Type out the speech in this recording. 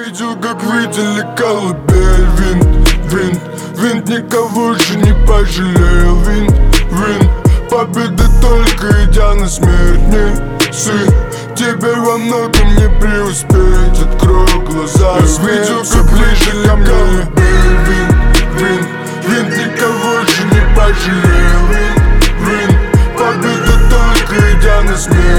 видел, как видели колыбель. Винт никого же не пожалел. Винт, победа только идя на смерть. Не сын, тебе во многом не преуспеть. Открой глаза, видел, как ближе ко мне Винт никого же не пожалел. Винт, победа только идя на смерть.